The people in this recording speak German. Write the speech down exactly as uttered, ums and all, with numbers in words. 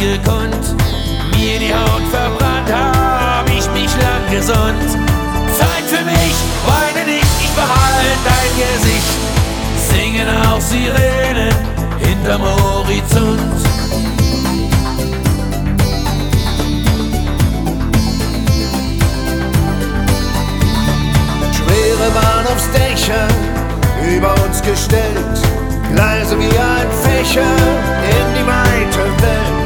gekonnt. Mir die Haut verbrannt, hab ich mich lang gesund. Zeit für mich, weine nicht, ich behalte dein Gesicht. Singen auch Sirenen hinterm Horizont. Schwere Bahnhofsdächer über uns gestellt, Gleise wie ein Fächer in die weite Welt.